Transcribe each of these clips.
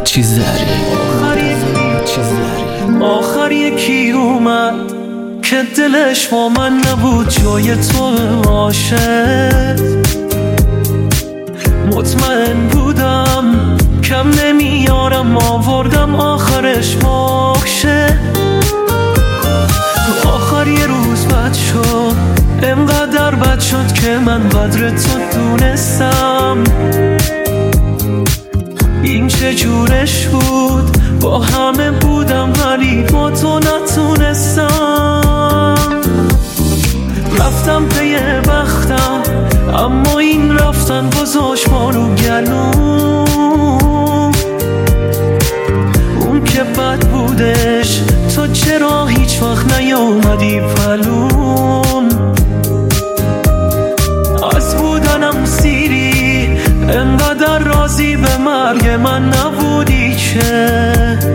آخر یکی اومد که دلش با من نبود جای تو عاشق. مطمئن بودم کم نمیارم آوردم آخرش ماشه. آخر یه روز بد شد، انقدر بد شد که من قدر تو دونستم. این چه جورش بود، با همه بودم ولی با تو نتونستم. رفتم پی بختم اما این رفتن گذاشت ما رو گلوم. اون که بد بودش تو چرا هیچ وقت نیومدی پلوم. از بودنم سیری انقدر راضی به مرگ من نبودی که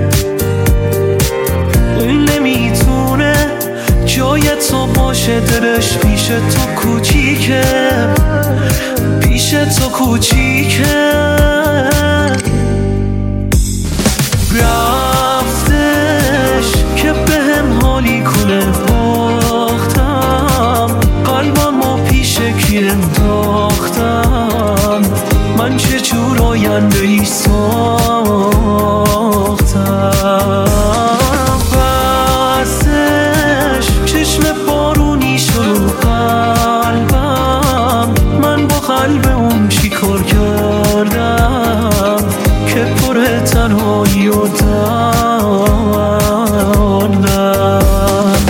این نمیتونه جای تو باشه. دلش پیش تو کوچیکه، پیش تو کوچیکه. رفتش که بهم حالی کنه باختم، قلبمو پیش کی انداختم. من چه جور آینده ای ساختم. بستش چشم بارونی شروع قلبم، من با قلب اون چی کار کردم که پر تنهایی و دردم.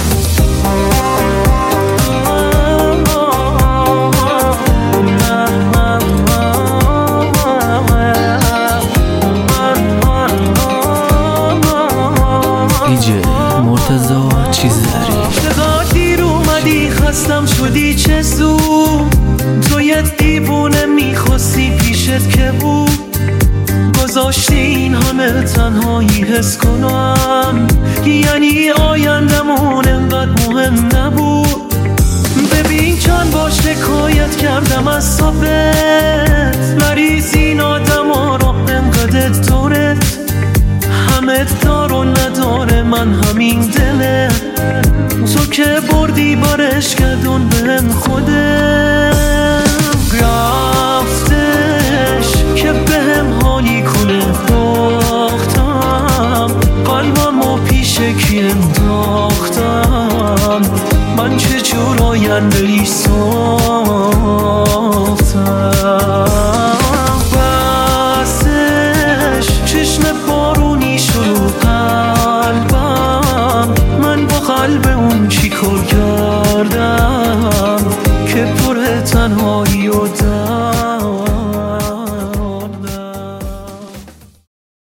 چقدر دیر اومدی خستم شدی چه زود. تو یه دیوونه میخواستی پیشت که بود. گذاشتی این همه تنهایی حس کنم، یعنی آیندمون انقدر مهم نبود. ببین چند بار شکایت کردم از صبرت، مریض این آدم ها رو انقدر دورت. همه دار و نداره من همین دله، تو که بردی بارش کردون بهم خودم. رفتش که بهم حالی کنه باختم، قلبمو پیش کی انداختم. من چه جور آینده ای ساختم.